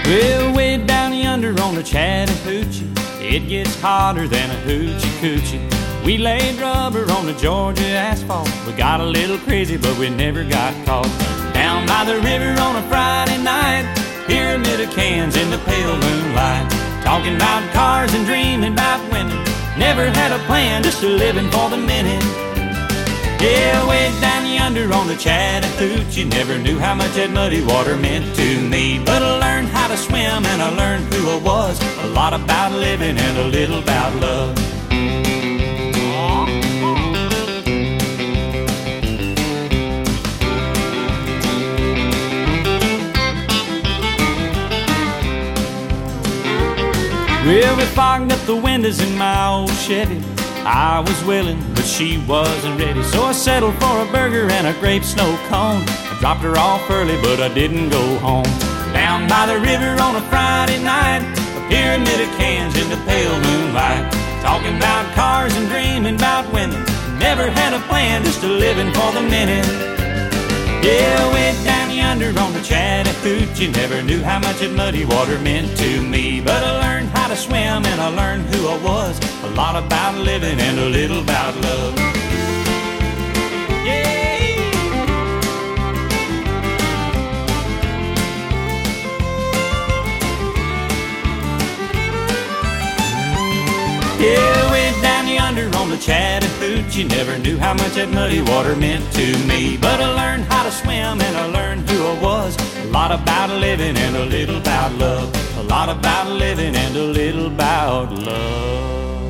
Well, way down yonder on the Chattahoochee, it gets hotter than a hoochie coochie. We laid rubber on the Georgia asphalt. We got a little crazy, but we never got caught. Down by the river on a Friday night, pyramid of cans in the pale moonlight, talking about cars and dreaming about women. Never had a plan, just a living for the minute. Yeah, way down yonder on the Chattahoochee, never knew how much that muddy water meant to me. But I learned how to swim and I learned who I was, a lot about living and a little about love. Well, we fogged up the windows in my old Chevy. I was willing, but she wasn't ready, so I settled for a burger and a grape snow cone. I dropped her off early, but I didn't go home. Down by the river on a Friday night, a pyramid of cans in the pale moonlight, talking about cars and dreaming about women. Never had a plan, just a living for the minute. Yeah, way down yonder on the Chattahoochee, never knew how much that muddy water meant to me. But I learned how to swim and I learned who I was, a lot about living and a little about love. Yeah, way down yonder on the Chattahoochee, never knew how much that muddy water meant to me. But I learned how to swim and I learned who I was, a lot about living and a little about love, a lot about living and a little about love.